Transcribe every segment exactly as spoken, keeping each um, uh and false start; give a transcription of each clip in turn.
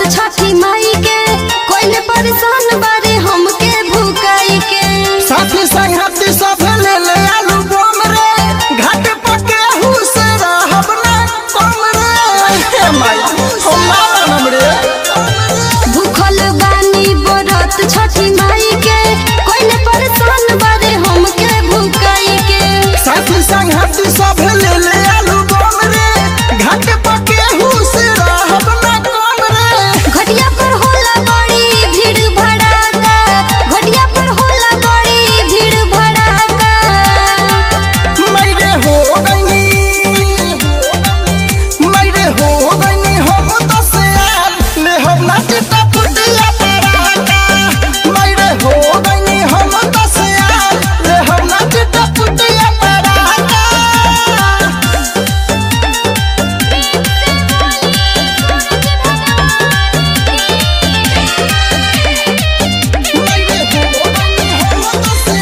छठी माई के कोई परेशान बारे हमके भूकाई के साथी संगती सब ले ले आलू बम रे घाट पके हुस रहब ना कम रे हे माई हम ना मानम रे भूखल बानी बरत छठी माई के कोई परेशान बारे हमके भूकाई के साथी संगती सब ले ले आलू बम रे घाट पके हुस रहब ना कम रे घटिया पर होला बड़ी भीड़ भड़ाका घटिया पर होला बड़ी भीड़ भड़ाका मेरे हो गई मेरे हो गई हम तो से ले हम ना चिता पुटिया पराका मेरे हो गई हम तो से ले हम ना चिता पुटिया पराका मेरे हो गई हम तो से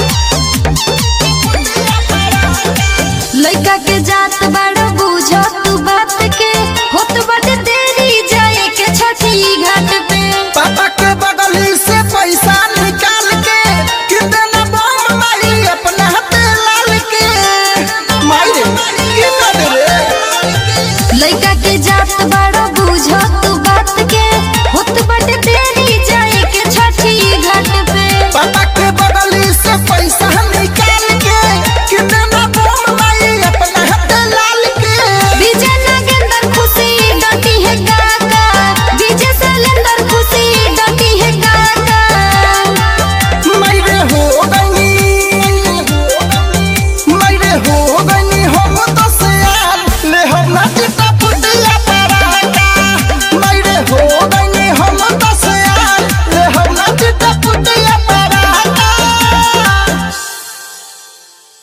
पुटिया पराका लइका के जात बड़ बुझ तू बात के होत बाटे देरी जाए के छठी घाट पे पापा के बगली से पैसा निकाल के कितना बम मारी अपना हाथ लाल के मारी कितना देवे लइका के जात बड़ बुझ तू बात के होत बाटे देरी जाए के छठी घाट पे पापा के बगली से पैसा निकाल के कितना बम मारी अपना हाथ लाल के विजय नागेंद्र खुशी डटी है काका विजय सैलेंद्र खुशी डटी है काका मेरे हो गई मेरे हो